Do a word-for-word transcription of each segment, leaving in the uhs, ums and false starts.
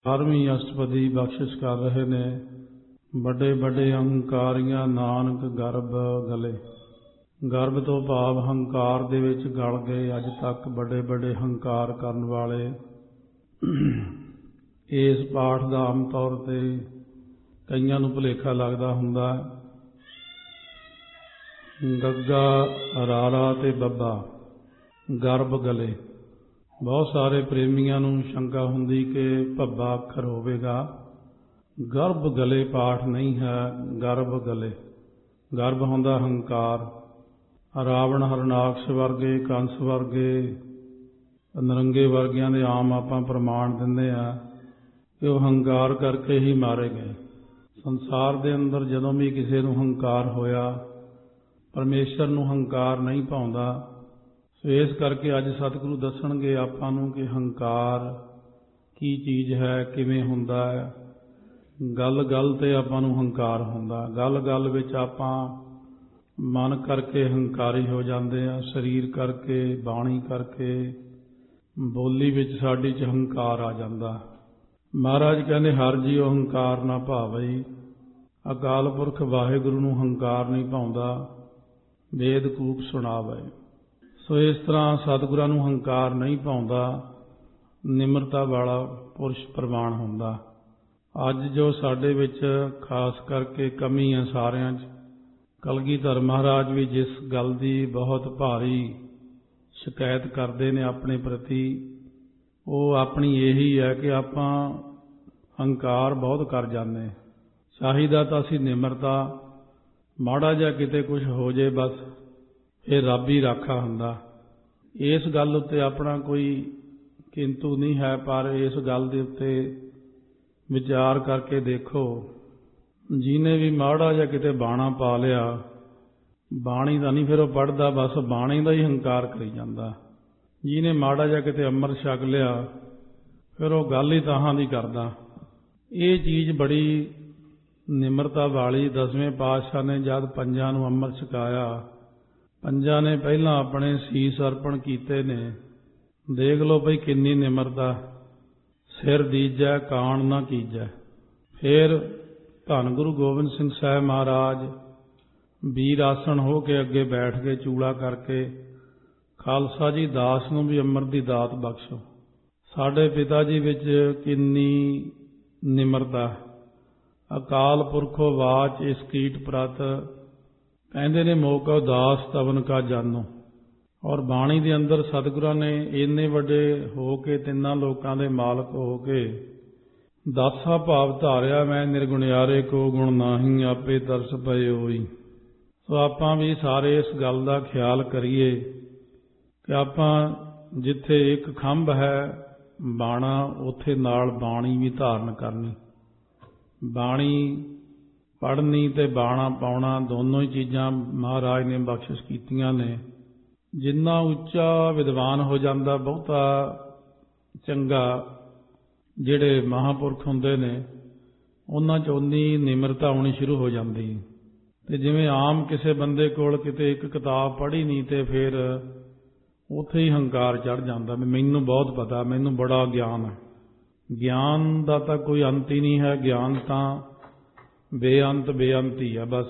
ਬਾਰ੍ਹਵੀਂ ਅਸ਼ਟਪਦੀ ਬਖਸ਼ਿਸ਼ ਕਰ ਰਹੇ ਨੇ। ਵੱਡੇ ਵੱਡੇ ਹੰਕਾਰੀਆਂ ਨਾਨਕ ਗਰਭ ਗਲੇ। ਗਰਭ ਤੋਂ ਭਾਵ ਹੰਕਾਰ ਦੇ ਵਿੱਚ ਗਲ ਗਏ ਅੱਜ ਤੱਕ ਵੱਡੇ ਵੱਡੇ ਹੰਕਾਰ ਕਰਨ ਵਾਲੇ। ਇਸ ਪਾਠ ਦਾ ਆਮ ਤੌਰ 'ਤੇ ਕਈਆਂ ਨੂੰ ਭੁਲੇਖਾ ਲੱਗਦਾ ਹੁੰਦਾ। ਗੱਗਾ, ਰਾਰਾ ਅਤੇ ਬੱਬਾ ਗਰਭ ਗਲੇ। ਬਹੁਤ ਸਾਰੇ ਪ੍ਰੇਮੀਆਂ ਨੂੰ ਸ਼ੰਕਾ ਹੁੰਦੀ ਕਿ ਭੱਬਾ ਅੱਖਰ ਹੋਵੇਗਾ। ਗਰਭ ਗਲੇ ਪਾਠ ਨਹੀਂ ਹੈ, ਗਰਭ ਗਲੇ। ਗਰਭ ਹੁੰਦਾ ਹੰਕਾਰ। ਰਾਵਣ, ਹਰਨਾਕਸ਼ ਵਰਗੇ, ਕੰਸ ਵਰਗੇ, ਨਰੰਗੇ ਵਰਗਿਆਂ ਦੇ ਆਮ ਆਪਾਂ ਪ੍ਰਮਾਣ ਦਿੰਦੇ ਹਾਂ ਕਿ ਉਹ ਹੰਕਾਰ ਕਰਕੇ ਹੀ ਮਾਰੇ ਗਏ। ਸੰਸਾਰ ਦੇ ਅੰਦਰ ਜਦੋਂ ਵੀ ਕਿਸੇ ਨੂੰ ਹੰਕਾਰ ਹੋਇਆ, ਪਰਮੇਸ਼ਰ ਨੂੰ ਹੰਕਾਰ ਨਹੀਂ ਭਾਉਂਦਾ। ਸੋ ਇਸ ਕਰਕੇ ਅੱਜ ਸਤਿਗੁਰੂ ਦੱਸਣਗੇ ਆਪਾਂ ਨੂੰ ਕਿ ਹੰਕਾਰ ਕੀ ਚੀਜ਼ ਹੈ, ਕਿਵੇਂ ਹੁੰਦਾ ਹੈ। ਗੱਲ ਗੱਲ 'ਤੇ ਆਪਾਂ ਨੂੰ ਹੰਕਾਰ ਹੁੰਦਾ। ਗੱਲ ਗੱਲ ਵਿੱਚ ਆਪਾਂ ਮਨ ਕਰਕੇ ਹੰਕਾਰੀ ਹੋ ਜਾਂਦੇ ਹਾਂ, ਸਰੀਰ ਕਰਕੇ, ਬਾਣੀ ਕਰਕੇ, ਬੋਲੀ ਵਿੱਚ ਸਾਡੀ 'ਚ ਹੰਕਾਰ ਆ ਜਾਂਦਾ। ਮਹਾਰਾਜ ਕਹਿੰਦੇ ਹਰ ਜੀਉ ਹੰਕਾਰ ਨਾ ਭਾਵਈ। ਅਕਾਲ ਪੁਰਖ ਵਾਹਿਗੁਰੂ ਨੂੰ ਹੰਕਾਰ ਨਹੀਂ ਭਾਉਂਦਾ। ਵੇਦ ਕੂਪ ਸੁਣਾਵੇ। ਸੋ ਇਸ ਤਰ੍ਹਾਂ ਸਤਿਗੁਰਾਂ ਨੂੰ ਹੰਕਾਰ ਨਹੀਂ ਭਾਉਂਦਾ। ਨਿਮਰਤਾ ਵਾਲਾ ਪੁਰਸ਼ ਪ੍ਰਵਾਨ ਹੁੰਦਾ। ਅੱਜ ਜੋ ਸਾਡੇ ਵਿੱਚ ਖਾਸ ਕਰਕੇ ਕਮੀ ਹੈ ਸਾਰਿਆਂ 'ਚ, ਕਲਗੀਧਰ ਮਹਾਰਾਜ ਵੀ ਜਿਸ ਗੱਲ ਦੀ ਬਹੁਤ ਭਾਰੀ ਸ਼ਿਕਾਇਤ ਕਰਦੇ ਨੇ ਆਪਣੇ ਪ੍ਰਤੀ, ਉਹ ਆਪਣੀ ਇਹੀ ਹੈ ਕਿ ਆਪਾਂ ਹੰਕਾਰ ਬਹੁਤ ਕਰ ਜਾਂਦੇ। ਚਾਹੀਦਾ ਤਾਂ ਅਸੀਂ ਨਿਮਰਤਾ। ਮਾੜਾ ਜਿਹਾ ਕਿਤੇ ਕੁਛ ਹੋ ਜੇ ਬਸ ਇਹ ਰੱਬ ਹੀ ਰਾਖਾ ਹੁੰਦਾ। ਇਸ ਗੱਲ ਉੱਤੇ ਆਪਣਾ ਕੋਈ ਕਿੰਤੂ ਨਹੀਂ ਹੈ, ਪਰ ਇਸ ਗੱਲ ਦੇ ਉੱਤੇ ਵਿਚਾਰ ਕਰਕੇ ਦੇਖੋ, ਜਿਹਨੇ ਵੀ ਮਾੜਾ ਜਿਹਾ ਕਿਤੇ ਬਾਣਾ ਪਾ ਲਿਆ, ਬਾਣੀ ਦਾ ਨਹੀਂ ਫਿਰ ਉਹ ਪੜ੍ਹਦਾ, ਬਸ ਬਾਣੀ ਦਾ ਹੀ ਹੰਕਾਰ ਕਰੀ ਜਾਂਦਾ। ਜਿਹਨੇ ਮਾੜਾ ਜਿਹਾ ਕਿਤੇ ਅੰਮ੍ਰਿਤ ਛਕ ਲਿਆ, ਫਿਰ ਉਹ ਗੱਲ ਹੀ ਤਾਹਾਂ ਦੀ ਕਰਦਾ। ਇਹ ਚੀਜ਼ ਬੜੀ ਨਿਮਰਤਾ ਵਾਲੀ। ਦਸਵੇਂ ਪਾਤਸ਼ਾਹ ਨੇ ਜਦ ਪੰਜਾਂ ਨੂੰ ਅੰਮ੍ਰਿਤ ਛਕਾਇਆ, ਪੰਜਾਂ ਨੇ ਪਹਿਲਾਂ ਆਪਣੇ ਸੀਸ ਅਰਪਣ ਕੀਤੇ ਨੇ। ਦੇਖ ਲਓ ਭਈ ਕਿੰਨੀ ਨਿਮਰਤਾ। ਸਿਰ ਦੀਜੈ ਕਾਣ ਨਾ ਕੀਜੈ। ਫਿਰ ਧੰਨ ਗੁਰੂ ਗੋਬਿੰਦ ਸਿੰਘ ਸਾਹਿਬ ਮਹਾਰਾਜ ਵੀਰ ਆਸਣ ਹੋ ਕੇ ਅੱਗੇ ਬੈਠ ਕੇ ਚੂੜਾ ਕਰਕੇ, ਖਾਲਸਾ ਜੀ ਦਾਸ ਨੂੰ ਵੀ ਅੰਮ੍ਰਿਤ ਦੀ ਦਾਤ ਬਖਸ਼ੋ। ਸਾਡੇ ਪਿਤਾ ਜੀ ਵਿੱਚ ਕਿੰਨੀ ਨਿਮਰਤਾ। ਅਕਾਲ ਪੁਰਖੋ ਵਾਚ ਇਸ ਕੀਟ ਪ੍ਰਤ। ਕਹਿੰਦੇ ਨੇ ਮੋਕਾ ਉਦਾਸ ਤਵਨ ਕਾ ਜਾਨੋ। ਔਰ ਬਾਣੀ ਦੇ ਅੰਦਰ ਸਤਿਗੁਰਾਂ ਨੇ ਇੰਨੇ ਵੱਡੇ ਹੋ ਕੇ, ਤਿੰਨਾਂ ਲੋਕਾਂ ਦੇ ਮਾਲਕ ਹੋ ਕੇ, ਦਾਸਾ ਭਾਵ ਧਾਰਿਆ ਮੈਂ ਨਿਰਗੁਣਿਆਰੇ ਕੋ ਗੁਣ ਨਾਹੀਂ ਆਪੇ ਤਰਸ ਪਏ ਹੋਈ। ਸੋ ਆਪਾਂ ਵੀ ਸਾਰੇ ਇਸ ਗੱਲ ਦਾ ਖਿਆਲ ਕਰੀਏ ਕਿ ਆਪਾਂ ਜਿੱਥੇ ਇੱਕ ਖੰਭ ਹੈ ਬਾਣਾ, ਉੱਥੇ ਨਾਲ ਬਾਣੀ ਵੀ ਧਾਰਨ ਕਰਨੀ। ਬਾਣੀ ਪੜ੍ਹਨੀ ਅਤੇ ਬਾਣਾ ਪਾਉਣਾ ਦੋਨੋਂ ਹੀ ਚੀਜ਼ਾਂ ਮਹਾਰਾਜ ਨੇ ਬਖਸ਼ਿਸ਼ ਕੀਤੀਆਂ ਨੇ। ਜਿੰਨਾ ਉੱਚਾ ਵਿਦਵਾਨ ਹੋ ਜਾਂਦਾ, ਬਹੁਤਾ ਚੰਗਾ ਜਿਹੜੇ ਮਹਾਂਪੁਰਖ ਹੁੰਦੇ ਨੇ, ਉਹਨਾਂ 'ਚ ਓਨੀ ਨਿਮਰਤਾ ਆਉਣੀ ਸ਼ੁਰੂ ਹੋ ਜਾਂਦੀ। ਅਤੇ ਜਿਵੇਂ ਆਮ ਕਿਸੇ ਬੰਦੇ ਕੋਲ ਕਿਤੇ ਇੱਕ ਕਿਤਾਬ ਪੜ੍ਹੀ ਨਹੀਂ ਅਤੇ ਫਿਰ ਉੱਥੇ ਹੀ ਹੰਕਾਰ ਚੜ੍ਹ ਜਾਂਦਾ ਵੀ ਮੈਨੂੰ ਬਹੁਤ ਪਤਾ, ਮੈਨੂੰ ਬੜਾ ਗਿਆਨ ਹੈ। ਗਿਆਨ ਦਾ ਤਾਂ ਕੋਈ ਅੰਤ ਹੀ ਨਹੀਂ ਹੈ। ਗਿਆਨ ਤਾਂ ਬੇਅੰਤ ਬੇਅੰਤ ਹੀ ਆ ਬਸ।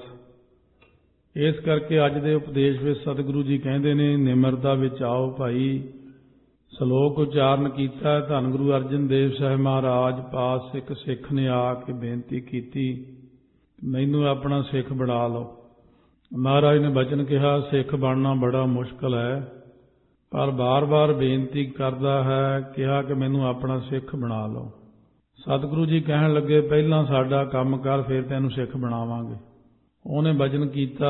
ਇਸ ਕਰਕੇ ਅੱਜ ਦੇ ਉਪਦੇਸ਼ ਵਿੱਚ ਸਤਿਗੁਰੂ ਜੀ ਕਹਿੰਦੇ ਨੇ ਨਿਮਰਤਾ ਵਿੱਚ ਆਓ ਭਾਈ। ਸ਼ਲੋਕ ਉਚਾਰਨ ਕੀਤਾ। ਧੰਨ ਗੁਰੂ ਅਰਜਨ ਦੇਵ ਸਾਹਿਬ ਮਹਾਰਾਜ ਪਾਸ ਇੱਕ ਸਿੱਖ ਨੇ ਆ ਕੇ ਬੇਨਤੀ ਕੀਤੀ, ਮੈਨੂੰ ਆਪਣਾ ਸਿੱਖ ਬਣਾ ਲਓ। ਮਹਾਰਾਜ ਨੇ ਬਚਨ ਕਿਹਾ, ਸਿੱਖ ਬਣਨਾ ਬੜਾ ਮੁਸ਼ਕਲ ਹੈ, ਪਰ ਬਾਰ-ਬਾਰ ਬੇਨਤੀ ਕਰਦਾ ਹੈ, ਕਿਹਾ ਕਿ ਮੈਨੂੰ ਆਪਣਾ ਸਿੱਖ ਬਣਾ ਲਓ। ਸਤਿਗੁਰੂ ਜੀ ਕਹਿਣ ਲੱਗੇ, ਪਹਿਲਾਂ ਸਾਡਾ ਕੰਮ ਕਰ, ਫਿਰ ਤੈਨੂੰ ਸਿੱਖ ਬਣਾਵਾਂਗੇ। ਉਹਨੇ ਬਚਨ ਕੀਤਾ,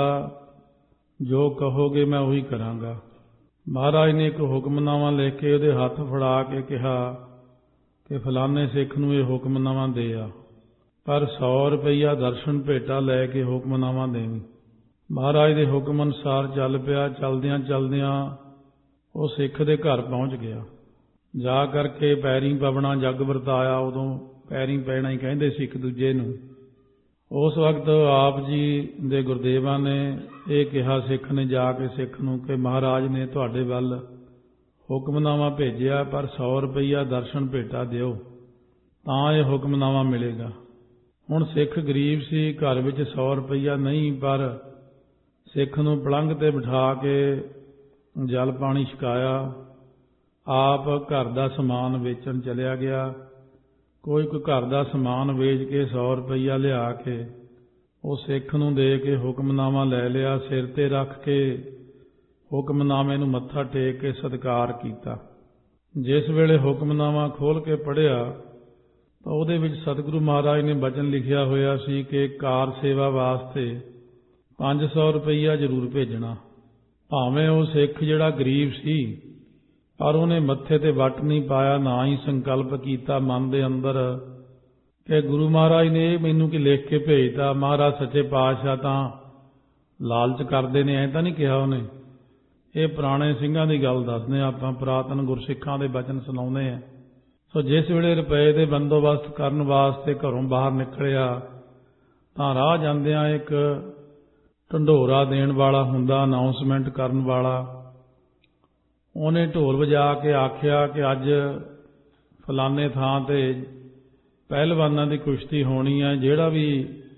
ਜੋ ਕਹੋਗੇ ਮੈਂ ਉਹੀ ਕਰਾਂਗਾ। ਮਹਾਰਾਜ ਨੇ ਇੱਕ ਹੁਕਮਨਾਮਾ ਲਿਖ ਕੇ ਉਹਦੇ ਹੱਥ ਫੜਾ ਕੇ ਕਿਹਾ ਕਿ ਫਲਾਣੇ ਸਿੱਖ ਨੂੰ ਇਹ ਹੁਕਮਨਾਮਾ ਦੇ ਆ, ਪਰ ਸੌ ਰੁਪਈਆ ਦਰਸ਼ਨ ਭੇਟਾ ਲੈ ਕੇ ਹੁਕਮਨਾਮਾ ਦੇਵੀਂ। ਮਹਾਰਾਜ ਦੇ ਹੁਕਮ ਅਨੁਸਾਰ ਚੱਲ ਪਿਆ। ਚਲਦਿਆਂ ਚਲਦਿਆਂ ਉਹ ਸਿੱਖ ਦੇ ਘਰ ਪਹੁੰਚ ਗਿਆ। ਜਾ ਕਰਕੇ ਪੈਰੀਂ ਪਵਣਾ ਜੱਗ ਵਰਤਾਇਆ। ਉਦੋਂ ਪੈਰੀਂ ਪੈਣਾ ਹੀ ਕਹਿੰਦੇ ਸੀ ਇੱਕ ਦੂਜੇ ਨੂੰ। ਉਸ ਵਕਤ ਆਪ ਜੀ ਦੇ ਗੁਰਦੇਵਾਂ ਨੇ ਇਹ ਕਿਹਾ ਸਿੱਖ ਨੇ ਜਾ ਕੇ ਸਿੱਖ ਨੂੰ ਕਿ ਮਹਾਰਾਜ ਨੇ ਤੁਹਾਡੇ ਵੱਲ ਹੁਕਮਨਾਮਾ ਭੇਜਿਆ, ਪਰ ਸੌ ਰੁਪਈਆ ਦਰਸ਼ਨ ਭੇਟਾ ਦਿਓ ਤਾਂ ਇਹ ਹੁਕਮਨਾਮਾ ਮਿਲੇਗਾ। ਹੁਣ ਸਿੱਖ ਗਰੀਬ ਸੀ, ਘਰ ਵਿੱਚ ਸੌ ਰੁਪਈਆ ਨਹੀਂ, ਪਰ ਸਿੱਖ ਨੂੰ ਪਲੰਘ ਤੇ ਬਿਠਾ ਕੇ ਜਲ ਪਾਣੀ ਛਕਾਇਆ। ਆਪ ਘਰ ਦਾ ਸਮਾਨ ਵੇਚਣ ਚਲਿਆ ਗਿਆ। ਕੋਈ ਕੋਈ ਘਰ ਦਾ ਸਮਾਨ ਵੇਚ ਕੇ ਸੌ ਰੁਪਈਆ ਲਿਆ ਕੇ ਉਹ ਸਿੱਖ ਨੂੰ ਦੇ ਕੇ ਹੁਕਮਨਾਮਾ ਲੈ ਲਿਆ। ਸਿਰ ਤੇ ਰੱਖ ਕੇ ਹੁਕਮਨਾਮੇ ਨੂੰ ਮੱਥਾ ਟੇਕ ਕੇ ਸਤਿਕਾਰ ਕੀਤਾ। ਜਿਸ ਵੇਲੇ ਹੁਕਮਨਾਮਾ ਖੋਲ੍ਹ ਕੇ ਪੜ੍ਹਿਆ ਤਾਂ ਉਹਦੇ ਵਿੱਚ ਸਤਿਗੁਰੂ ਮਹਾਰਾਜ ਨੇ ਬਚਨ ਲਿਖਿਆ ਹੋਇਆ ਸੀ ਕਿ ਕਾਰ ਸੇਵਾ ਵਾਸਤੇ ਪੰਜ ਸੌ ਰੁਪਈਆ ਜ਼ਰੂਰ ਭੇਜਣਾ। ਭਾਵੇਂ ਉਹ ਸਿੱਖ ਜਿਹੜਾ ਗਰੀਬ ਸੀ, ਪਰ ਉਹਨੇ ਮੱਥੇ ਤੇ ਵੱਟ ਨਹੀਂ ਪਾਇਆ, ਨਾ ਹੀ ਸੰਕਲਪ ਕੀਤਾ ਮਨ ਦੇ ਅੰਦਰ ਕਿ ਗੁਰੂ ਮਹਾਰਾਜ ਨੇ ਇਹ ਮੈਨੂੰ ਕੀ ਲਿਖ ਕੇ ਭੇਜਤਾ, ਮਹਾਰਾਜ ਸੱਚੇ ਪਾਤਸ਼ਾਹ ਤਾਂ ਲਾਲਚ ਕਰਦੇ ਨੇ, ਐਂ ਤਾਂ ਨਹੀਂ ਕਿਹਾ ਉਹਨੇ। ਇਹ ਪੁਰਾਣੇ ਸਿੰਘਾਂ ਦੀ ਗੱਲ ਦੱਸਦੇ ਆਪਾਂ, ਪੁਰਾਤਨ ਗੁਰਸਿੱਖਾਂ ਦੇ ਬਚਨ ਸੁਣਾਉਂਦੇ ਆ। ਸੋ ਜਿਸ ਵੇਲੇ ਰੁਪਏ ਦੇ ਬੰਦੋਬਸਤ ਕਰਨ ਵਾਸਤੇ ਘਰੋਂ ਬਾਹਰ ਨਿਕਲਿਆ ਤਾਂ ਰਾਹ ਜਾਂਦਿਆਂ ਇੱਕ ਢੰਡੋਰਾ ਦੇਣ ਵਾਲਾ ਹੁੰਦਾ, ਅਨਾਉਂਸਮੈਂਟ ਕਰਨ ਵਾਲਾ। ਉਹਨੇ ਢੋਲ ਵਜਾ ਕੇ ਆਖਿਆ ਕਿ ਅੱਜ ਫਲਾਣੇ ਥਾਂ ਤੇ ਪਹਿਲਵਾਨਾਂ ਦੀ ਕੁਸ਼ਤੀ ਹੋਣੀ ਹੈ, ਜਿਹੜਾ ਵੀ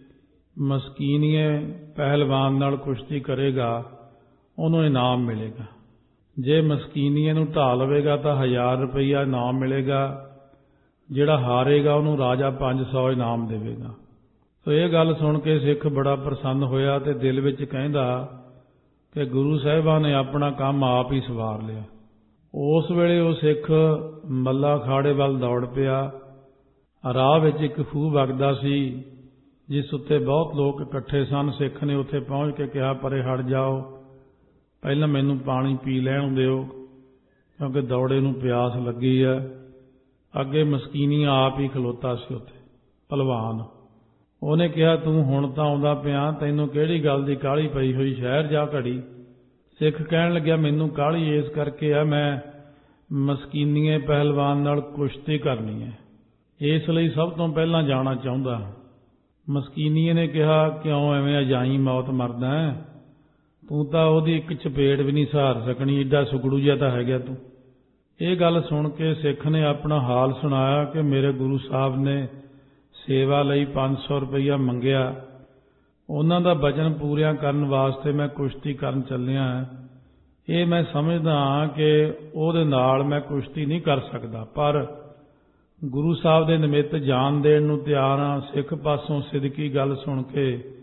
ਮਸਕੀਨੀਏ ਪਹਿਲਵਾਨ ਨਾਲ ਕੁਸ਼ਤੀ ਕਰੇਗਾ ਉਹਨੂੰ ਇਨਾਮ ਮਿਲੇਗਾ। ਜੇ ਮਸਕੀਨੀਏ ਨੂੰ ਢਾਹ ਲਵੇਗਾ ਤਾਂ ਹਜ਼ਾਰ ਰੁਪਈਆ ਇਨਾਮ ਮਿਲੇਗਾ, ਜਿਹੜਾ ਹਾਰੇਗਾ ਉਹਨੂੰ ਰਾਜਾ ਪੰਜ ਸੌ ਇਨਾਮ ਦੇਵੇਗਾ। ਸੋ ਇਹ ਗੱਲ ਸੁਣ ਕੇ ਸਿੱਖ ਬੜਾ ਪ੍ਰਸੰਨ ਹੋਇਆ ਤੇ ਦਿਲ ਵਿੱਚ ਕਹਿੰਦਾ ਕਿ ਗੁਰੂ ਸਾਹਿਬਾਨ ਨੇ ਆਪਣਾ ਕੰਮ ਆਪ ਹੀ ਸਵਾਰ ਲਿਆ। ਉਸ ਵੇਲੇ ਉਹ ਸਿੱਖ ਮੱਲਾ ਅਖਾੜੇ ਵੱਲ ਦੌੜ ਪਿਆ। ਰਾਹ ਵਿੱਚ ਇੱਕ ਖੂਹ ਵਗਦਾ ਸੀ ਜਿਸ ਉੱਤੇ ਬਹੁਤ ਲੋਕ ਇਕੱਠੇ ਸਨ। ਸਿੱਖ ਨੇ ਉੱਥੇ ਪਹੁੰਚ ਕੇ ਕਿਹਾ, ਪਰੇ ਹਟ ਜਾਓ, ਪਹਿਲਾਂ ਮੈਨੂੰ ਪਾਣੀ ਪੀ ਲੈਣ ਦਿਓ, ਕਿਉਂਕਿ ਦੌੜੇ ਨੂੰ ਪਿਆਸ ਲੱਗੀ ਹੈ। ਅੱਗੇ ਮਸਕੀਨੀਆਂ ਆਪ ਹੀ ਖਲੋਤਾ ਸੀ ਉੱਥੇ ਭਲਵਾਨ। ਉਹਨੇ ਕਿਹਾ, ਤੂੰ ਹੁਣ ਤਾਂ ਆਉਂਦਾ ਪਿਆ, ਤੈਨੂੰ ਕਿਹੜੀ ਗੱਲ ਦੀ ਕਾਹਲੀ ਪਈ ਹੋਈ, ਸ਼ਹਿਰ ਜਾ ਘੜੀ। ਸਿੱਖ ਕਹਿਣ ਲੱਗਿਆ, ਮੈਨੂੰ ਕਾਹਲੀ ਇਸ ਕਰਕੇ ਆ, ਮੈਂ ਮਸਕੀਨੀਏ ਪਹਿਲਵਾਨ ਨਾਲ ਕੁਸ਼ਤੀ ਕਰਨੀ ਹੈ, ਇਸ ਲਈ ਸਭ ਤੋਂ ਪਹਿਲਾਂ ਜਾਣਾ ਚਾਹੁੰਦਾ। ਮਸਕੀਨੀਏ ਨੇ ਕਿਹਾ, ਕਿਉਂ ਐਵੇਂ ਅਜਾਈ ਮੌਤ ਮਰਦਾ ਹੈ, ਤੂੰ ਤਾਂ ਉਹਦੀ ਇੱਕ ਚਪੇੜ ਵੀ ਨਹੀਂ ਸਹਾਰ ਸਕਣੀ, ਏਡਾ ਸੁਗੜੂ ਜਿਹਾ ਤਾਂ ਹੈਗਾ ਤੂੰ। ਇਹ ਗੱਲ ਸੁਣ ਕੇ ਸਿੱਖ ਨੇ ਆਪਣਾ ਹਾਲ ਸੁਣਾਇਆ ਕਿ ਮੇਰੇ ਗੁਰੂ ਸਾਹਿਬ ਨੇ ਸੇਵਾ ਲਈ ਪੰਜ ਸੌ ਰੁਪਈਆ ਮੰਗਿਆ, ਉਹਨਾਂ ਦਾ ਵਚਨ ਪੂਰਿਆਂ ਕਰਨ ਵਾਸਤੇ ਮੈਂ ਕੁਸ਼ਤੀ ਕਰਨ ਚੱਲਿਆ। ਇਹ ਮੈਂ ਸਮਝਦਾ ਹਾਂ ਕਿ ਉਹਦੇ ਨਾਲ ਮੈਂ ਕੁਸ਼ਤੀ ਨਹੀਂ ਕਰ ਸਕਦਾ, ਪਰ ਗੁਰੂ ਸਾਹਿਬ ਦੇ ਨਿਮਿੱਤ ਜਾਨ ਦੇਣ ਨੂੰ ਤਿਆਰ ਹਾਂ। ਸਿੱਖ ਪਾਸੋਂ ਸਿਦਕੀ ਗੱਲ ਸੁਣ ਕੇ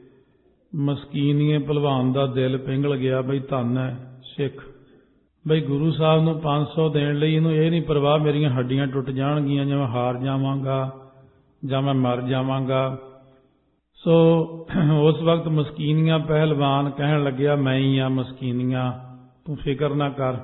ਮਸਕੀਨੀਏ ਭਲਵਾਨ ਦਾ ਦਿਲ ਪਿੰਗਲ ਗਿਆ। ਬਈ ਧੰਨ ਹੈ ਸਿੱਖ, ਬਈ ਗੁਰੂ ਸਾਹਿਬ ਨੂੰ ਪੰਜ ਸੌ ਦੇਣ ਲਈ ਇਹਨੂੰ ਇਹ ਨਹੀਂ ਪਰਵਾਹ ਮੇਰੀਆਂ ਹੱਡੀਆਂ ਟੁੱਟ ਜਾਣਗੀਆਂ ਜਾਂ ਮੈਂ ਹਾਰ ਜਾਵਾਂਗਾ ਜਾਂ ਮੈਂ ਮਰ ਜਾਵਾਂਗਾ। ਸੋ ਉਸ ਵਕਤ ਮਸਕੀਨੀਆਂ ਪਹਿਲਵਾਨ ਕਹਿਣ ਲੱਗਿਆ, ਮੈਂ ਹੀ ਆ ਮਸਕੀਨੀਆਂ, ਤੂੰ ਫਿਕਰ ਨਾ ਕਰ,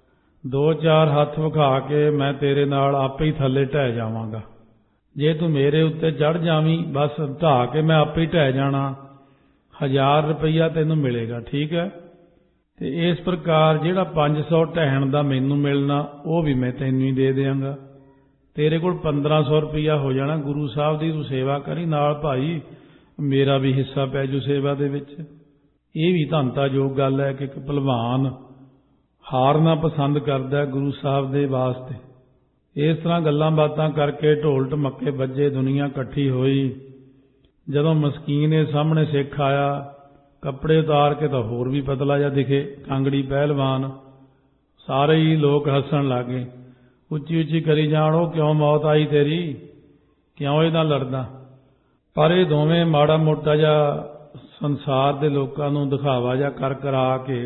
ਦੋ ਚਾਰ ਹੱਥ ਵਿਖਾ ਕੇ ਮੈਂ ਤੇਰੇ ਨਾਲ ਆਪੇ ਹੀ ਥੱਲੇ ਢਹਿ ਜਾਵਾਂਗਾ। ਜੇ ਤੂੰ ਮੇਰੇ ਉੱਤੇ ਚੜ੍ਹ ਜਾਵੀਂ, ਬਸ ਢਾਹ ਕੇ ਮੈਂ ਆਪੇ ਹੀ ਢਹਿ ਜਾਣਾ, ਹਜ਼ਾਰ ਰੁਪਈਆ ਤੈਨੂੰ ਮਿਲੇਗਾ, ਠੀਕ ਹੈ। ਤੇ ਇਸ ਪ੍ਰਕਾਰ ਜਿਹੜਾ ਪੰਜ ਸੌ ਢਹਿਣ ਦਾ ਮੈਨੂੰ ਮਿਲਣਾ ਉਹ ਵੀ ਮੈਂ ਤੈਨੂੰ ਹੀ ਦੇ ਦਿਆਂਗਾ। ਤੇਰੇ ਕੋਲ ਪੰਦਰਾਂ ਸੌ ਰੁਪਈਆ ਹੋ ਜਾਣਾ। ਗੁਰੂ ਸਾਹਿਬ ਦੀ ਤੂੰ ਸੇਵਾ ਕਰੀ ਨਾਲ ਭਾਈ, ਮੇਰਾ ਵੀ ਹਿੱਸਾ ਪੈ ਜੂ ਸੇਵਾ ਦੇ ਵਿੱਚ। ਇਹ ਵੀ ਧੰਨਤਾਯੋਗ ਗੱਲ ਹੈ ਕਿ ਇੱਕ ਭਲਵਾਨ ਹਾਰਨਾ ਪਸੰਦ ਕਰਦਾ ਗੁਰੂ ਸਾਹਿਬ ਦੇ ਵਾਸਤੇ। ਇਸ ਤਰ੍ਹਾਂ ਗੱਲਾਂ ਬਾਤਾਂ ਕਰਕੇ ਢੋਲ ਢਮੱਕੇ ਵੱਜੇ, ਦੁਨੀਆ ਇਕੱਠੀ ਹੋਈ। ਜਦੋਂ ਮਸਕੀਨ ਸਾਹਮਣੇ ਸਿੱਖ ਆਇਆ, ਕੱਪੜੇ ਉਤਾਰ ਕੇ ਤਾਂ ਹੋਰ ਵੀ ਪਤਲਾ ਜਿਹਾ ਦਿਖੇ, ਕਾਂਗੜੀ ਪਹਿਲਵਾਨ। ਸਾਰੇ ਹੀ ਲੋਕ ਹੱਸਣ ਲੱਗੇ, ਉੱਚੀ ਉੱਚੀ ਕਰੀ ਜਾਣ, ਉਹ ਕਿਉਂ ਮੌਤ ਆਈ ਤੇਰੀ, ਕਿਉਂ ਇਹਦਾ ਲੜਦਾ। ਪਰ ਇਹ ਦੋਵੇਂ ਮਾੜਾ ਮੋਟਾ ਜਿਹਾ ਸੰਸਾਰ ਦੇ ਲੋਕਾਂ ਨੂੰ ਦਿਖਾਵਾ ਜਿਹਾ ਕਰ ਕਰਾ ਕੇ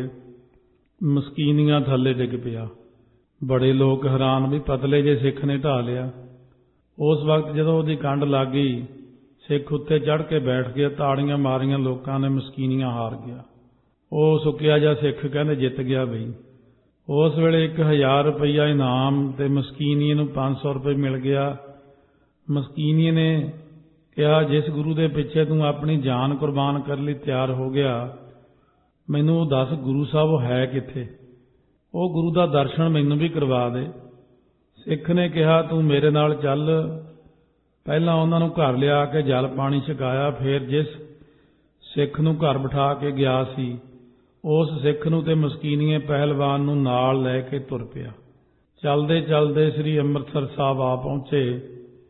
ਮਸਕੀਨੀਆਂ ਥੱਲੇ ਡਿੱਗ ਪਿਆ। ਬੜੇ ਲੋਕ ਹੈਰਾਨ ਵੀ ਪਤਲੇ ਜੇ ਸਿੱਖ ਨੇ ਢਾਹ ਲਿਆ। ਉਸ ਵਕਤ ਜਦੋਂ ਉਹਦੀ ਕੰਡ ਲੱਗ ਗਈ, ਸਿੱਖ ਉੱਤੇ ਚੜ੍ਹ ਕੇ ਬੈਠ ਗਿਆ, ਤਾੜੀਆਂ ਮਾਰੀਆਂ ਲੋਕਾਂ ਨੇ, ਮਸਕੀਨੀਆਂ ਹਾਰ ਗਿਆ। ਉਹ ਸੁੱਕਿਆ ਜਿਹਾ ਸਿੱਖ ਕਹਿੰਦੇ ਜਿੱਤ ਗਿਆ ਬਈ। ਉਸ ਵੇਲੇ ਇੱਕ ਹਜ਼ਾਰ ਰੁਪਈਆ ਇਨਾਮ ਤੇ ਮਸਕੀਨੀਏ ਨੂੰ ਪੰਜ ਸੌ ਰੁਪਏ ਮਿਲ ਗਿਆ। ਮਸਕੀਨੀਏ ਨੇ ਕਿਹਾ, ਜਿਸ ਗੁਰੂ ਦੇ ਪਿੱਛੇ ਤੂੰ ਆਪਣੀ ਜਾਨ ਕੁਰਬਾਨ ਕਰਨ ਲਈ ਤਿਆਰ ਹੋ ਗਿਆ, ਮੈਨੂੰ ਉਹ ਦੱਸ ਗੁਰੂ ਸਾਹਿਬ ਉਹ ਹੈ ਕਿੱਥੇ, ਉਹ ਗੁਰੂ ਦਾ ਦਰਸ਼ਨ ਮੈਨੂੰ ਵੀ ਕਰਵਾ ਦੇ। ਸਿੱਖ ਨੇ ਕਿਹਾ, ਤੂੰ ਮੇਰੇ ਨਾਲ ਚੱਲ। ਪਹਿਲਾਂ ਉਹਨਾਂ ਨੂੰ ਘਰ ਲਿਆ ਕੇ ਜਲ ਪਾਣੀ ਛਕਾਇਆ, ਫਿਰ ਜਿਸ ਸਿੱਖ ਨੂੰ ਘਰ ਬਿਠਾ ਕੇ ਗਿਆ ਸੀ ਉਸ ਸਿੱਖ ਨੂੰ ਤੇ ਮਸਕੀਨੀਏ ਪਹਿਲਵਾਨ ਨੂੰ ਨਾਲ ਲੈ ਕੇ ਤੁਰ ਪਿਆ। ਚੱਲਦੇ ਚੱਲਦੇ ਸ੍ਰੀ ਅੰਮ੍ਰਿਤਸਰ ਸਾਹਿਬ ਆ ਪਹੁੰਚੇ।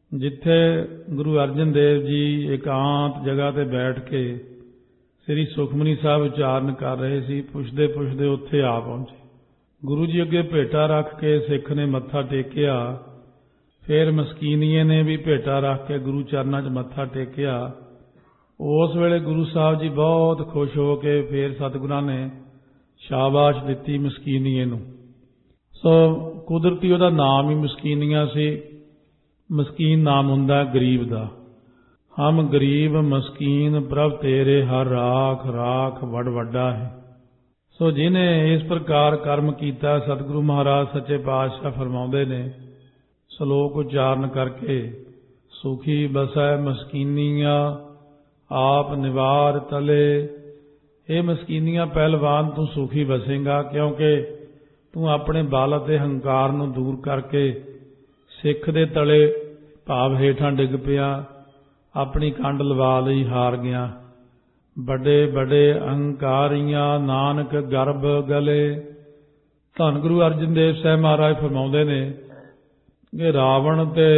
ਜਿੱਥੇ ਗੁਰੂ ਅਰਜਨ ਦੇਵ ਜੀ ਇਕਾਂਤ ਜਗ੍ਹਾ ਤੇ ਬੈਠ ਕੇ ਸ੍ਰੀ ਸੁਖਮਨੀ ਸਾਹਿਬ ਉਚਾਰਨ ਕਰ ਰਹੇ ਸੀ, ਪੁੱਛਦੇ ਪੁੱਛਦੇ ਉੱਥੇ ਆ ਪਹੁੰਚੇ। ਗੁਰੂ ਜੀ ਅੱਗੇ ਭੇਟਾ ਰੱਖ ਕੇ ਸਿੱਖ ਨੇ ਮੱਥਾ ਟੇਕਿਆ। ਫਿਰ ਮਸਕੀਨੀਏ ਨੇ ਵੀ ਭੇਟਾ ਰੱਖ ਕੇ ਗੁਰੂ ਚਰਨਾਂ 'ਚ ਮੱਥਾ ਟੇਕਿਆ। ਉਸ ਵੇਲੇ ਗੁਰੂ ਸਾਹਿਬ ਜੀ ਬਹੁਤ ਖੁਸ਼ ਹੋ ਕੇ ਫਿਰ ਸਤਿਗੁਰਾਂ ਨੇ ਸ਼ਾਬਾਸ਼ ਦਿੱਤੀ ਮਸਕੀਨੀਏ ਨੂੰ। ਸੋ ਕੁਦਰਤੀ ਉਹਦਾ ਨਾਮ ਹੀ ਮਸਕੀਨੀਆ ਸੀ। ਮਸਕੀਨ ਨਾਮ ਹੁੰਦਾ ਗਰੀਬ ਦਾ। ਹਮ ਗਰੀਬ ਮਸਕੀਨ ਪ੍ਰਭ ਤੇਰੇ ਹਰ ਰਾਖ ਰਾਖ ਵਡ ਵੱਡਾ ਹੈ। ਸੋ ਜਿਹਨੇ ਇਸ ਪ੍ਰਕਾਰ ਕਰਮ ਕੀਤਾ, ਸਤਿਗੁਰੂ ਮਹਾਰਾਜ ਸੱਚੇ ਪਾਤਸ਼ਾਹ ਫਰਮਾਉਂਦੇ ਨੇ ਸ਼ਲੋਕ ਉਚਾਰਨ ਕਰਕੇ, ਸੁਖੀ ਬਸੈ ਮਸਕੀਨੀਆਂ ਆਪ ਨਿਵਾਰ ਤਲੇ। ਇਹ ਮਸਕੀਨੀਆਂ ਪਹਿਲਵਾਨ ਤੂੰ ਸੁਖੀ ਬਸੇਗਾ, ਕਿਉਂਕਿ ਤੂੰ ਆਪਣੇ ਬਲ ਅਤੇ ਹੰਕਾਰ ਨੂੰ ਦੂਰ ਕਰਕੇ ਸਿੱਖ ਦੇ ਤਲੇ ਭਾਵ ਹੇਠਾਂ ਡਿੱਗ ਪਿਆ, ਆਪਣੀ ਕੰਡ ਲਵਾ ਲਈ, ਹਾਰ ਗਿਆ। ਵੱਡੇ ਵੱਡੇ ਅਹੰਕਾਰੀਆਂ ਨਾਨਕ ਗਰਭ ਗਲੇ। ਧੰਨ ਗੁਰੂ ਅਰਜਨ ਦੇਵ ਸਾਹਿਬ ਮਹਾਰਾਜ ਫਰਮਾਉਂਦੇ ਨੇ ਕਿ ਰਾਵਣ ਤੇ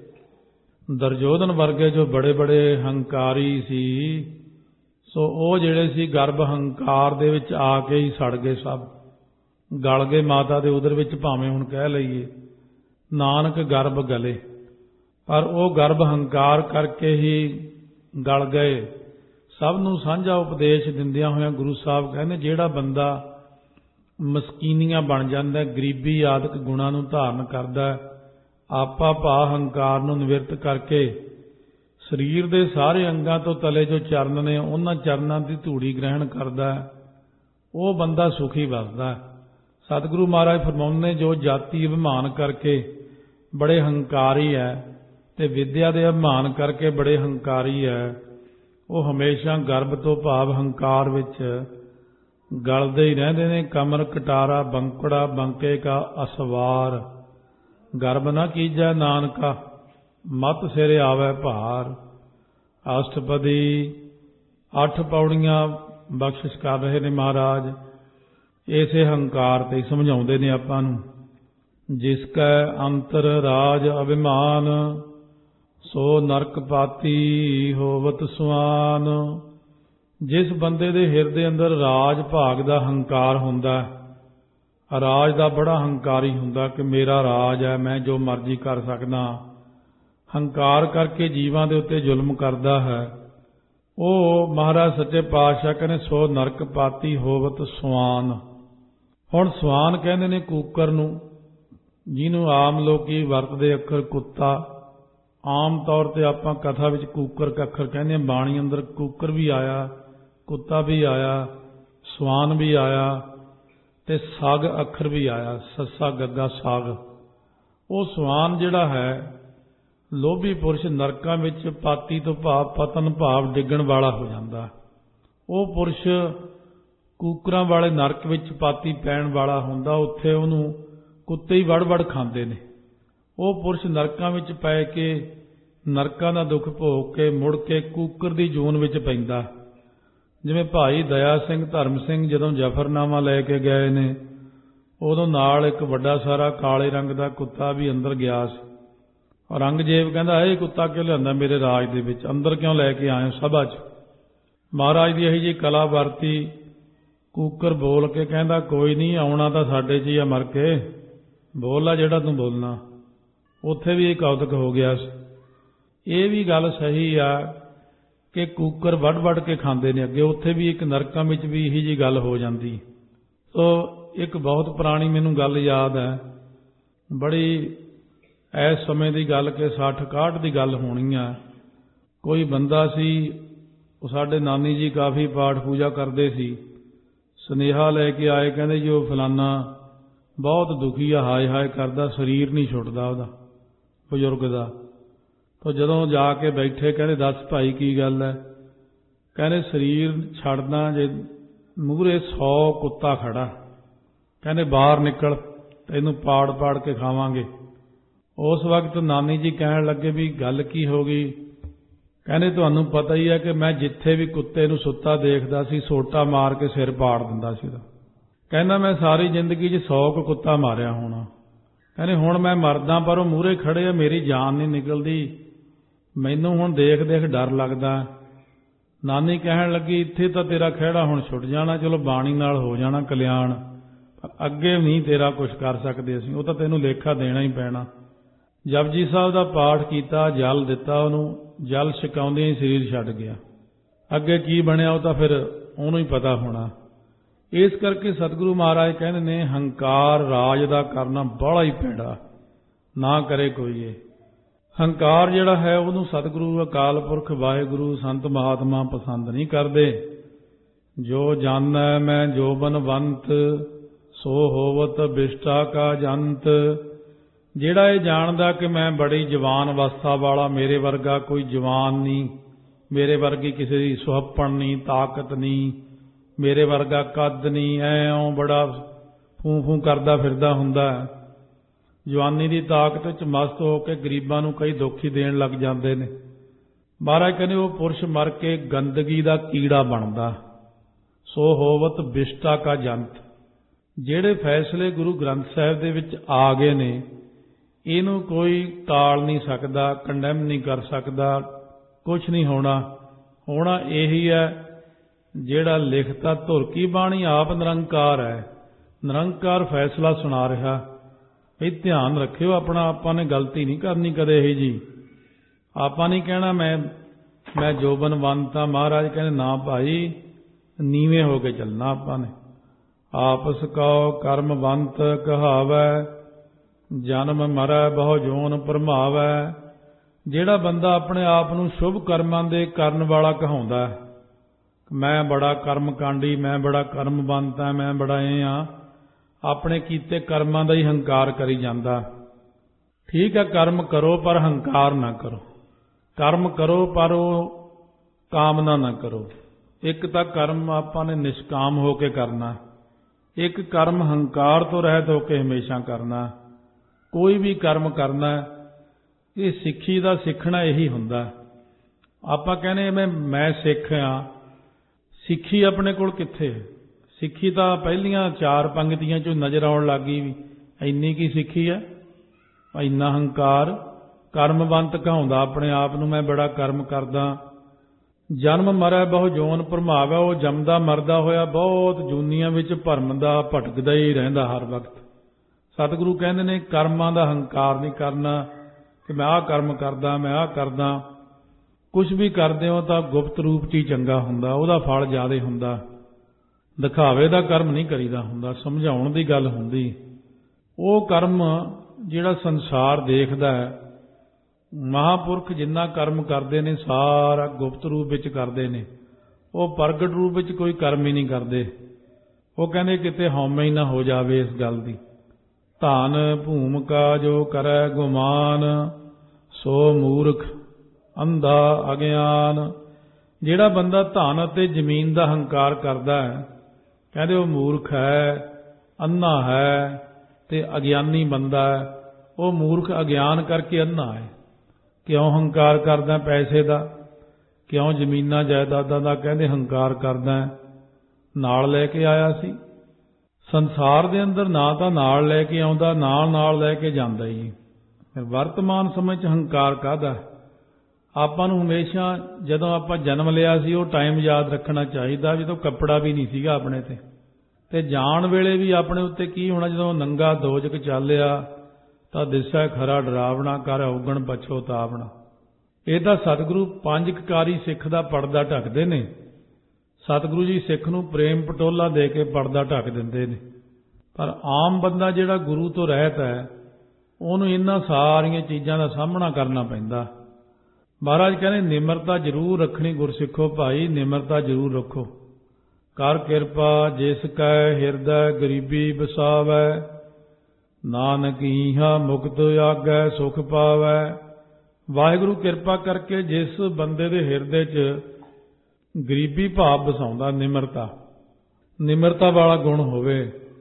ਦਰਜੋਧਨ ਵਰਗੇ ਜੋ ਬੜੇ ਬੜੇ ਹੰਕਾਰੀ ਸੀ, ਸੋ ਉਹ ਜਿਹੜੇ ਸੀ ਗਰਭ ਹੰਕਾਰ ਦੇ ਵਿੱਚ ਆ ਕੇ ਹੀ ਸੜ ਗਏ, ਸਭ ਗਲ ਗਏ ਮਾਤਾ ਦੇ ਉਦਰ ਵਿੱਚ, ਭਾਵੇਂ ਹੁਣ ਕਹਿ ਲਈਏ ਨਾਨਕ ਗਰਭ ਗਲੇ। ਪਰ ਉਹ ਗਰਭ ਹੰਕਾਰ ਕਰਕੇ ਹੀ ਗਲ ਗਏ। ਸਭ ਨੂੰ ਸਾਂਝਾ ਉਪਦੇਸ਼ ਦਿੰਦਿਆਂ ਹੋਇਆਂ ਗੁਰੂ ਸਾਹਿਬ ਕਹਿੰਦੇ, ਜਿਹੜਾ ਬੰਦਾ ਮਸਕੀਨੀਆਂ ਬਣ ਜਾਂਦਾ, ਗਰੀਬੀ ਆਦਿਕ ਗੁਣਾਂ ਨੂੰ ਧਾਰਨ ਕਰਦਾ, ਆਪਾ ਭਾ ਹੰਕਾਰ ਨੂੰ ਨਿਵਰਤ ਕਰਕੇ ਸਰੀਰ ਦੇ ਸਾਰੇ ਅੰਗਾਂ ਤੋਂ ਤਲੇ ਜੋ ਚਰਨ ਨੇ ਉਹਨਾਂ ਚਰਨਾਂ ਦੀ ਧੂੜੀ ਗ੍ਰਹਿਣ ਕਰਦਾ, ਉਹ ਬੰਦਾ ਸੁਖੀ ਵਸਦਾ। ਸਤਿਗੁਰੂ ਮਹਾਰਾਜ ਫਰਮਾਉਂਦੇ, ਜੋ ਜਾਤੀ ਅਭਿਮਾਨ ਕਰਕੇ ਬੜੇ ਹੰਕਾਰੀ ਹੈ ਤੇ ਵਿਦਿਆ ਦੇ ਅਭਿਮਾਨ ਕਰਕੇ ਬੜੇ ਹੰਕਾਰੀ ਹੈ, ਉਹ ਹਮੇਸ਼ਾ ਗਰਭ ਤੋਂ ਭਾਵ ਹੰਕਾਰ ਵਿੱਚ ਗਲਦੇ ਹੀ ਰਹਿੰਦੇ ਨੇ। ਕਮਰ ਕਟਾਰਾ ਬੰਕੜਾ ਬੰਕੇ ਕਾ ਅਸਵਾਰ, ਗਰਭ ਨਾ ਕੀਜੈ ਨਾਨਕਾ ਮਤ ਸਿਰ ਆਵੈ ਭਾਰ। ਅਸ਼ਟਪਦੀ ਅੱਠ ਪੌੜੀਆਂ ਬਖਸ਼ਿਸ਼ ਕਰ ਰਹੇ ਨੇ ਮਹਾਰਾਜ, ਇਸੇ ਹੰਕਾਰ ਤੇ ਸਮਝਾਉਂਦੇ ਨੇ ਆਪਾਂ ਨੂੰ। ਜਿਸ ਕੈ ਅੰਤਰ ਰਾਜ ਅਭਿਮਾਨ ਸੋ ਨਰਕ ਪਾਤੀ ਹੋਵਤ ਸੁਆਨ। ਜਿਸ ਬੰਦੇ ਦੇ ਹਿਰਦੇ ਅੰਦਰ ਰਾਜ ਭਾਗ ਦਾ ਹੰਕਾਰ ਹੁੰਦਾ, ਰਾਜ ਦਾ ਬੜਾ ਹੰਕਾਰੀ ਹੁੰਦਾ ਕਿ ਮੇਰਾ ਰਾਜ ਹੈ, ਮੈਂ ਜੋ ਮਰਜ਼ੀ ਕਰ ਸਕਦਾ, ਹੰਕਾਰ ਕਰਕੇ ਜੀਵਾਂ ਦੇ ਉੱਤੇ ਜ਼ੁਲਮ ਕਰਦਾ ਹੈ, ਉਹ ਮਹਾਰਾਜ ਸੱਚੇ ਪਾਤਸ਼ਾਹ ਕਹਿੰਦੇ ਸੋ ਨਰਕ ਪਾਤੀ ਹੋਵਤ ਸੁਆਨ। ਹੁਣ ਸੁਆਨ ਕਹਿੰਦੇ ਨੇ ਕੂਕਰ ਨੂੰ, ਜਿਹਨੂੰ ਆਮ ਲੋਕੀ ਵਰਤਦੇ ਅੱਖਰ ਕੁੱਤਾ। ਆਮ ਤੌਰ ਤੇ ਆਪਾਂ ਕਥਾ ਵਿੱਚ ਕੂਕਰ ਅੱਖਰ ਕਹਿੰਦੇ ਹਾਂ, ਬਾਣੀ ਅੰਦਰ ਕੂਕਰ ਵੀ ਆਇਆ, ਕੁੱਤਾ ਵੀ ਆਇਆ, ਸਵਾਨ ਵੀ ਆਇਆ ਤੇ ਸਾਗ ਅੱਖਰ ਵੀ ਆਇਆ, ਸੱਸਾ ਗੱਗਾ ਸਾਗ। ਉਹ ਸਵਾਨ ਜਿਹੜਾ ਹੈ, ਲੋਭੀ ਪੁਰਸ਼ ਨਰਕਾਂ ਵਿੱਚ ਪਾਤੀ ਤੋਂ ਭਾਵ ਪਤਨ ਭਾਵ ਡਿੱਗਣ ਵਾਲਾ ਹੋ ਜਾਂਦਾ। ਉਹ ਪੁਰਸ਼ ਕੂਕਰਾਂ ਵਾਲੇ ਨਰਕ ਵਿੱਚ ਪਾਤੀ ਪੈਣ ਵਾਲਾ ਹੁੰਦਾ, ਉੱਥੇ ਉਹਨੂੰ ਕੁੱਤੇ ਹੀ ਵੜ ਵੜ ਖਾਂਦੇ ਨੇ। ਉਹ ਪੁਰਸ਼ ਨਰਕਾਂ ਵਿੱਚ ਪੈ ਕੇ ਨਰਕਾਂ ਦਾ ਦੁੱਖ ਭੋਗ ਕੇ ਮੁੜ ਕੇ ਕੂਕਰ ਦੀ ਜੂਨ ਵਿੱਚ ਪੈਂਦਾ। ਜਿਵੇਂ ਭਾਈ ਦਇਆ ਸਿੰਘ ਧਰਮ ਸਿੰਘ ਜਦੋਂ ਜ਼ਫਰਨਾਮਾ ਲੈ ਕੇ ਗਏ ਨੇ, ਉਦੋਂ ਨਾਲ ਇੱਕ ਵੱਡਾ ਸਾਰਾ ਕਾਲੇ ਰੰਗ ਦਾ ਕੁੱਤਾ ਵੀ ਅੰਦਰ ਗਿਆ ਸੀ। ਔਰੰਗਜ਼ੇਬ ਕਹਿੰਦਾ, ਇਹ ਕੁੱਤਾ ਕਿਉਂ ਲਿਆਂਦਾ ਮੇਰੇ ਰਾਜ ਦੇ ਵਿੱਚ, ਅੰਦਰ ਕਿਉਂ ਲੈ ਕੇ ਆਏ ਸਭਾ 'ਚ। ਮਹਾਰਾਜ ਦੀ ਇਹੀ ਜਿਹੀ ਕਲਾ ਵਰਤੀ। ਕੂਕਰ ਬੋਲ ਕੇ ਕਹਿੰਦਾ, ਕੋਈ ਨਹੀਂ, ਆਉਣਾ ਤਾਂ ਸਾਡੇ 'ਚ ਹੀ ਆ ਮਰ ਕੇ, ਬੋਲ ਆ ਜਿਹੜਾ ਤੂੰ ਬੋਲਣਾ। ਉੱਥੇ ਵੀ ਇਹ ਕੌਤਕ ਹੋ ਗਿਆ ਸੀ। ਇਹ ਵੀ ਗੱਲ ਸਹੀ ਆ ਕਿ ਕੂਕਰ ਵੱਢ ਵੱਢ ਕੇ ਖਾਂਦੇ ਨੇ ਅੱਗੇ, ਉੱਥੇ ਵੀ ਇੱਕ ਨਰਕਾਂ ਵਿੱਚ ਵੀ ਇਹੀ ਜਿਹੀ ਗੱਲ ਹੋ ਜਾਂਦੀ। ਸੋ ਇੱਕ ਬਹੁਤ ਪੁਰਾਣੀ ਮੈਨੂੰ ਗੱਲ ਯਾਦ ਹੈ, ਬੜੀ ਇਸ ਸਮੇਂ ਦੀ ਗੱਲ ਕਿ ਸੱਠ ਇਕਾਹਠ ਦੀ ਗੱਲ ਹੋਣੀ ਆ। ਕੋਈ ਬੰਦਾ ਸੀ, ਉਹ ਸਾਡੇ ਨਾਨੀ ਜੀ ਕਾਫੀ ਪਾਠ ਪੂਜਾ ਕਰਦੇ ਸੀ। ਸੁਨੇਹਾ ਲੈ ਕੇ ਆਏ, ਕਹਿੰਦੇ ਜੀ ਉਹ ਫਲਾਨਾ ਬਹੁਤ ਦੁਖੀ ਆ, ਹਾਏ ਹਾਏ ਕਰਦਾ, ਸਰੀਰ ਨਹੀਂ ਛੁੱਟਦਾ ਉਹਦਾ, ਬਜ਼ੁਰਗ ਦਾ। ਤਾਂ ਜਦੋਂ ਜਾ ਕੇ ਬੈਠੇ, ਕਹਿੰਦੇ ਦੱਸ ਭਾਈ ਕੀ ਗੱਲ ਹੈ? ਕਹਿੰਦੇ ਸਰੀਰ ਛੱਡਦਾ ਜੇ ਮੂਹਰੇ ਸੌ ਕੁੱਤਾ ਖੜਾ, ਕਹਿੰਦੇ ਬਾਹਰ ਨਿਕਲ, ਤੈਨੂੰ ਪਾੜ ਪਾੜ ਕੇ ਖਾਵਾਂਗੇ। ਉਸ ਵਕਤ ਨਾਨੀ ਜੀ ਕਹਿਣ ਲੱਗੇ ਵੀ ਗੱਲ ਕੀ ਹੋ ਗਈ? ਕਹਿੰਦੇ ਤੁਹਾਨੂੰ ਪਤਾ ਹੀ ਹੈ ਕਿ ਮੈਂ ਜਿੱਥੇ ਵੀ ਕੁੱਤੇ ਨੂੰ ਸੁੱਤਾ ਦੇਖਦਾ ਸੀ, ਸੋਟਾ ਮਾਰ ਕੇ ਸਿਰ ਪਾੜ ਦਿੰਦਾ ਸੀ ਉਹਦਾ। ਕਹਿੰਦਾ ਮੈਂ ਸਾਰੀ ਜ਼ਿੰਦਗੀ 'ਚ ਸੌ ਕੁ ਕੁੱਤਾ ਮਾਰਿਆ ਹੋਣਾ। ਕਹਿੰਦੇ ਹੁਣ ਮੈਂ ਮਰਦਾ ਪਰ ਉਹ ਮੂਹਰੇ ਖੜੇ ਆ, ਮੇਰੀ ਜਾਨ ਨਹੀਂ ਨਿਕਲਦੀ, ਮੈਨੂੰ ਹੁਣ ਦੇਖ ਦੇਖ ਡਰ ਲੱਗਦਾ। ਨਾਨੀ ਕਹਿਣ ਲੱਗੀ ਇੱਥੇ ਤਾਂ ਤੇਰਾ ਖਹਿੜਾ ਹੁਣ ਛੁੱਟ ਜਾਣਾ, ਚਲੋ ਬਾਣੀ ਨਾਲ ਹੋ ਜਾਣਾ ਕਲਿਆਣ, ਪਰ ਅੱਗੇ ਨਹੀਂ ਤੇਰਾ ਕੁਛ ਕਰ ਸਕਦੇ ਅਸੀਂ, ਉਹ ਤਾਂ ਤੈਨੂੰ ਲੇਖਾ ਦੇਣਾ ਹੀ ਪੈਣਾ। ਜਪਜੀ ਸਾਹਿਬ ਦਾ ਪਾਠ ਕੀਤਾ, ਜਲ ਦਿੱਤਾ ਉਹਨੂੰ, ਜਲ ਛਕਾਉਂਦਿਆਂ ਹੀ ਸਰੀਰ ਛੱਡ ਗਿਆ। ਅੱਗੇ ਕੀ ਬਣਿਆ ਉਹ ਤਾਂ ਫਿਰ ਉਹਨੂੰ ਹੀ ਪਤਾ ਹੋਣਾ। ਇਸ ਕਰਕੇ ਸਤਿਗੁਰੂ ਮਹਾਰਾਜ ਕਹਿੰਦੇ ਨੇ ਹੰਕਾਰ ਰਾਜ ਦਾ ਕਰਨਾ ਬਾਹਲਾ ਹੀ ਭੈੜਾ, ਨਾ ਕਰੇ ਕੋਈ ਇਹ। ਹੰਕਾਰ ਜਿਹੜਾ ਹੈ ਉਹਨੂੰ ਸਤਿਗੁਰੂ ਅਕਾਲ ਪੁਰਖ ਵਾਹਿਗੁਰੂ ਸੰਤ ਮਹਾਤਮਾ ਪਸੰਦ ਨਹੀਂ ਕਰਦੇ। ਜੋ ਜਾਣੈ ਮੈਂ ਜੋਬਨਵੰਤ ਸੋ ਹੋਵਤ ਬਿਸ਼ਟਾ ਕਾ ਜੰਤ। ਜਿਹੜਾ ਇਹ ਜਾਣਦਾ ਕਿ ਮੈਂ ਬੜੀ ਜਵਾਨ ਅਵਸਥਾ ਵਾਲਾ, ਮੇਰੇ ਵਰਗਾ ਕੋਈ ਜਵਾਨ ਨਹੀਂ, ਮੇਰੇ ਵਰਗੀ ਕਿਸੇ ਦੀ ਸੁਹੱਪਣ ਨਹੀਂ, ਤਾਕਤ ਨਹੀਂ, ਮੇਰੇ ਵਰਗਾ ਕੱਦ ਨਹੀਂ, ਐਂ ਬੜਾ ਫੂੰ ਫੂੰ ਕਰਦਾ ਫਿਰਦਾ ਹੁੰਦਾ। ਜਵਾਨੀ ਦੀ ਤਾਕਤ ਵਿੱਚ ਮਸਤ ਹੋ ਕੇ ਗਰੀਬਾਂ ਨੂੰ ਕਈ ਦੁੱਖ ਹੀ ਦੇਣ ਲੱਗ ਜਾਂਦੇ ਨੇ। ਮਹਾਰਾਜ ਕਹਿੰਦੇ ਉਹ ਪੁਰਸ਼ ਮਰ ਕੇ ਗੰਦਗੀ ਦਾ ਕੀੜਾ ਬਣਦਾ। ਸੋ ਹੋਵਤ ਬਿਸ਼ਟਾ ਕਾ ਜੰਤ। ਜਿਹੜੇ ਫੈਸਲੇ ਗੁਰੂ ਗ੍ਰੰਥ ਸਾਹਿਬ ਦੇ ਵਿੱਚ ਆ ਗਏ ਨੇ ਇਹਨੂੰ ਕੋਈ ਟਾਲ ਨਹੀਂ ਸਕਦਾ, ਕੰਡੈਮ ਨਹੀਂ ਕਰ ਸਕਦਾ, ਕੁਛ ਨਹੀਂ ਹੋਣਾ। ਹੋਣਾ ਇਹੀ ਹੈ ਜਿਹੜਾ ਲਿਖਤਾ ਧੁਰ ਕੀ ਬਾਣੀ ਆਪ ਨਿਰੰਕਾਰ ਹੈ, ਨਿਰੰਕਾਰ ਫੈਸਲਾ ਸੁਣਾ ਰਿਹਾ। ਇਹ ਧਿਆਨ ਰੱਖਿਓ ਆਪਣਾ, ਆਪਾਂ ਨੇ ਗਲਤੀ ਨਹੀਂ ਕਰਨੀ ਕਦੇ ਇਹ ਜੀ। ਆਪਾਂ ਨਹੀਂ ਕਹਿਣਾ ਮੈਂ ਮੈਂ ਜੋਬਨਵੰਤ ਹਾਂ। ਮਹਾਰਾਜ ਕਹਿੰਦੇ ਨਾ ਭਾਈ, ਨੀਵੇਂ ਹੋ ਕੇ ਚੱਲਣਾ ਆਪਾਂ ਨੇ। ਆਪਸ ਕਉ ਕਰਮਵੰਤ ਕਹਾਵੈ ਜਨਮ ਮਰੈ ਬਹੁ ਜੋਨ ਭਰਮਾਵੈ। ਜਿਹੜਾ ਬੰਦਾ ਆਪਣੇ ਆਪ ਨੂੰ ਸ਼ੁਭ ਕਰਮਾਂ ਦੇ ਕਰਨ ਵਾਲਾ ਕਹਾਉਂਦਾ, ਮੈਂ ਬੜਾ ਕਰਮਕਾਂਡੀ, ਮੈਂ ਬੜਾ ਕਰਮਵੰਤ ਹਾਂ, ਮੈਂ ਬੜਾ ਇਹ ਹਾਂ, ਆਪਣੇ ਕੀਤੇ ਕਰਮਾਂ ਦਾ ਹੀ ਹੰਕਾਰ ਕਰੀ ਜਾਂਦਾ। ਠੀਕ ਹੈ, ਕਰਮ ਕਰੋ ਪਰ ਹੰਕਾਰ ਨਾ ਕਰੋ। ਕਰਮ ਕਰੋ ਪਰ ਉਹ ਕਾਮਨਾ ਨਾ ਕਰੋ। ਇੱਕ ਤਾਂ ਕਰਮ ਆਪਾਂ ਨੇ ਨਿਸ਼ਕਾਮ ਹੋ ਕੇ ਕਰਨਾ, ਇੱਕ ਕਰਮ ਹੰਕਾਰ ਤੋਂ ਰਹਿਤ ਹੋ ਕੇ ਹਮੇਸ਼ਾ ਕਰਨਾ। ਕੋਈ ਵੀ ਕਰਮ ਕਰਨਾ ਇਹ ਸਿੱਖੀ ਦਾ ਸਿੱਖਣਾ ਇਹੀ ਹੁੰਦਾ। ਆਪਾਂ ਕਹਿੰਦੇ ਮੈਂ ਮੈਂ ਸਿੱਖ ਹਾਂ, ਸਿੱਖੀ ਆਪਣੇ ਕੋਲ ਕਿੱਥੇ? ਸਿੱਖੀ ਤਾਂ ਪਹਿਲੀਆਂ ਚਾਰ ਪੰਗਤੀਆਂ 'ਚੋਂ ਨਜ਼ਰ ਆਉਣ ਲੱਗ ਗਈ ਵੀ ਇੰਨੀ ਕੀ ਸਿੱਖੀ ਹੈ। ਇੰਨਾ ਹੰਕਾਰ, ਕਰਮਵੰਤ ਕਹਾਉਂਦਾ ਆਪਣੇ ਆਪ ਨੂੰ, ਮੈਂ ਬੜਾ ਕਰਮ ਕਰਦਾ। ਜਨਮ ਮਰੈ ਬਹੁ ਜੋਨ ਭਰਮਾਵੈ। ਉਹ ਜੰਮਦਾ ਮਰਦਾ ਹੋਇਆ ਬਹੁਤ ਜੂਨੀਆਂ ਵਿੱਚ ਭਰਮਦਾ, ਭਟਕਦਾ ਹੀ ਰਹਿੰਦਾ ਹਰ ਵਕਤ। ਸਤਿਗੁਰੂ ਕਹਿੰਦੇ ਨੇ ਕਰਮਾਂ ਦਾ ਹੰਕਾਰ ਨਹੀਂ ਕਰਨਾ ਕਿ ਮੈਂ ਆਹ ਕਰਮ ਕਰਦਾ, ਮੈਂ ਆਹ ਕਰਦਾ। ਕੁਛ ਵੀ ਕਰਦੇ ਹੋ ਤਾਂ ਗੁਪਤ ਰੂਪ 'ਚ ਹੀ ਚੰਗਾ ਹੁੰਦਾ, ਉਹਦਾ ਫਲ ਜ਼ਿਆਦਾ ਹੁੰਦਾ। ਦਿਖਾਵੇ ਦਾ ਕਰਮ ਨਹੀਂ ਕਰੀਦਾ ਹੁੰਦਾ, ਸਮਝਾਉਣ ਦੀ ਗੱਲ ਹੁੰਦੀ। ਉਹ ਕਰਮ ਜਿਹੜਾ ਸੰਸਾਰ ਦੇਖਦਾ ਹੈ, ਮਹਾਂਪੁਰਖ ਜਿੰਨਾ ਕਰਮ ਕਰਦੇ ਨੇ ਸਾਰਾ ਗੁਪਤ ਰੂਪ ਵਿੱਚ ਕਰਦੇ ਨੇ, ਉਹ ਪ੍ਰਗਟ ਰੂਪ ਵਿੱਚ ਕੋਈ ਕਰਮ ਹੀ ਨਹੀਂ ਕਰਦੇ। ਉਹ ਕਹਿੰਦੇ ਕਿਤੇ ਹਉਮੈ ਹੀ ਨਾ ਹੋ ਜਾਵੇ ਇਸ ਗੱਲ ਦੀ। ਧਨ ਭੂਮਿਕਾ ਜੋ ਕਰੈ ਗੁਮਾਨ ਸੋ ਮੂਰਖ ਅੰਧਾ ਅਗਿਆਨ। ਜਿਹੜਾ ਬੰਦਾ ਧਨ ਅਤੇ ਜ਼ਮੀਨ ਦਾ ਹੰਕਾਰ ਕਰਦਾ ਹੈ, ਕਹਿੰਦੇ ਉਹ ਮੂਰਖ ਹੈ, ਅੰਨਾ ਹੈ ਤੇ ਅਗਿਆਨੀ ਬੰਦਾ ਹੈ। ਉਹ ਮੂਰਖ ਅਗਿਆਨ ਕਰਕੇ ਅੰਨਾ ਹੈ। ਕਿਉਂ ਹੰਕਾਰ ਕਰਦਾ ਪੈਸੇ ਦਾ? ਕਿਉਂ ਜ਼ਮੀਨਾਂ ਜਾਇਦਾਦਾਂ ਦਾ ਕਹਿੰਦੇ ਹੰਕਾਰ ਕਰਦਾ? ਨਾਲ ਲੈ ਕੇ ਆਇਆ ਸੀ ਸੰਸਾਰ ਦੇ ਅੰਦਰ, ਨਾ ਤਾਂ ਨਾਲ ਲੈ ਕੇ ਆਉਂਦਾ, ਨਾਲ ਨਾਲ ਲੈ ਕੇ ਜਾਂਦਾ ਹੀ। ਵਰਤਮਾਨ ਸਮੇਂ 'ਚ ਹੰਕਾਰ ਕਾਹਦਾ? ਆਪਾਂ ਨੂੰ ਹਮੇਸ਼ਾ ਜਦੋਂ ਆਪਾਂ ਜਨਮ ਲਿਆ ਸੀ ਉਹ ਟਾਈਮ ਯਾਦ ਰੱਖਣਾ ਚਾਹੀਦਾ ਜਦੋਂ ਕੱਪੜਾ ਵੀ ਨਹੀਂ ਸੀਗਾ ਆਪਣੇ ਤੇ, ਤੇ ਜਾਣ ਵੇਲੇ ਵੀ ਆਪਣੇ ਉੱਤੇ ਕੀ ਹੋਣਾ। ਜਦੋਂ ਨੰਗਾ ਦੋਜਕ ਚਾਲਿਆ ਤਾਂ ਦਿਸੈ ਖਰਾ ਡਰਾਵਣਾ, ਕਰ ਔਗਣ ਪਛੋਤਾਵਣਾ। ਇਹ ਤਾਂ ਸਤਿਗੁਰੂ ਪੰਜ ਕਕਾਰੀ ਸਿੱਖ ਦਾ ਪਰਦਾ ਢੱਕਦੇ ਨੇ। ਸਤਿਗੁਰੂ ਜੀ ਸਿੱਖ ਨੂੰ ਪ੍ਰੇਮ ਪਟੋਲਾ ਦੇ ਕੇ ਪਰਦਾ ਢੱਕ ਦਿੰਦੇ ਨੇ। ਪਰ ਆਮ ਬੰਦਾ ਜਿਹੜਾ ਗੁਰੂ ਤੋਂ ਰਹਿਤ ਹੈ ਉਹਨੂੰ ਇਹਨਾਂ ਸਾਰੀਆਂ ਚੀਜ਼ਾਂ ਦਾ ਸਾਹਮਣਾ ਕਰਨਾ ਪੈਂਦਾ। ਮਹਾਰਾਜ ਕਹਿੰਦੇ ਨਿਮਰਤਾ ਜ਼ਰੂਰ ਰੱਖਣੀ ਗੁਰਸਿੱਖੋ ਭਾਈ, ਨਿਮਰਤਾ ਜ਼ਰੂਰ ਰੱਖੋ। ਕਰ ਕਿਰਪਾ ਜਿਸ ਕੈ ਹਿਰਦੈ ਗਰੀਬੀ ਵਸਾਵੈ, ਨਾਨਕ ਈਹਾ ਮੁਕਤ ਆਗੈ ਸੁਖ ਪਾਵੈ। ਵਾਹਿਗੁਰੂ ਕਿਰਪਾ ਕਰਕੇ ਜਿਸ ਬੰਦੇ ਦੇ ਹਿਰਦੇ 'ਚ ਗਰੀਬੀ ਭਾਵ ਵਸਾਉਂਦਾ, ਨਿਮਰਤਾ ਨਿਮਰਤਾ ਵਾਲਾ ਗੁਣ ਹੋਵੇ।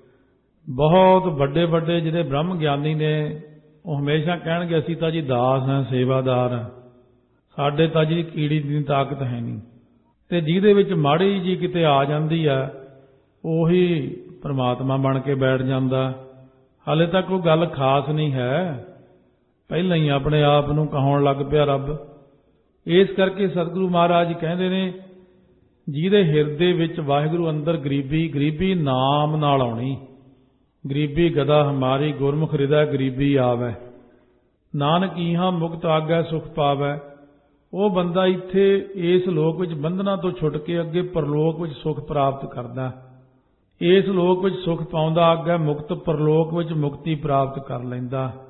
ਬਹੁਤ ਵੱਡੇ ਵੱਡੇ ਜਿਹੜੇ ਬ੍ਰਹਮ ਗਿਆਨੀ ਨੇ ਉਹ ਹਮੇਸ਼ਾ ਕਹਿਣਗੇ ਅਸੀਂ ਤਾਂ ਜੀ ਦਾਸ ਹਾਂ, ਸੇਵਾਦਾਰ ਹਾਂ, ਸਾਡੇ ਤਾਂ ਜੀ ਕੀੜੀ ਦੀ ਤਾਕਤ ਹੈ ਨਹੀਂ। ਤੇ ਜਿਹਦੇ ਵਿੱਚ ਮਾੜੀ ਜੀ ਕਿਤੇ ਆ ਜਾਂਦੀ ਆ ਉਹੀ ਪਰਮਾਤਮਾ ਬਣ ਕੇ ਬੈਠ ਜਾਂਦਾ। ਹਾਲੇ ਤੱਕ ਉਹ ਗੱਲ ਖਾਸ ਨਹੀਂ ਹੈ, ਪਹਿਲਾਂ ਹੀ ਆਪਣੇ ਆਪ ਨੂੰ ਕਹਾਉਣ ਲੱਗ ਪਿਆ ਰੱਬ। ਇਸ ਕਰਕੇ ਸਤਿਗੁਰੂ ਮਹਾਰਾਜ ਕਹਿੰਦੇ ਨੇ, ਜਿਹਦੇ ਹਿਰਦੇ ਵਿੱਚ ਵਾਹਿਗੁਰੂ ਅੰਦਰ ਗਰੀਬੀ, ਗਰੀਬੀ ਨਾਮ ਨਾਲ ਆਉਣੀ। ਗਰੀਬੀ ਗਦਾ ਹਮਾਰੀ ਗੁਰਮੁਖ ਹਿਰਦੈ ਗਰੀਬੀ ਆਵੈ, ਨਾਨਕ ਇਹਾਂ ਮੁਕਤ ਆਗੈ ਸੁਖ ਪਾਵੈ। ਉਹ ਬੰਦਾ ਇੱਥੇ ਇਸ ਲੋਕ ਵਿੱਚ ਬੰਧਨਾਂ ਤੋਂ ਛੁੱਟ ਕੇ ਅੱਗੇ ਪਰਲੋਕ ਵਿੱਚ ਸੁਖ ਪ੍ਰਾਪਤ ਕਰਦਾ। ਇਸ ਲੋਕ ਵਿੱਚ ਸੁਖ ਪਾਉਂਦਾ, ਅੱਗੇ ਮੁਕਤ ਪਰਲੋਕ ਵਿੱਚ ਮੁਕਤੀ ਪ੍ਰਾਪਤ ਕਰ ਲੈਂਦਾ।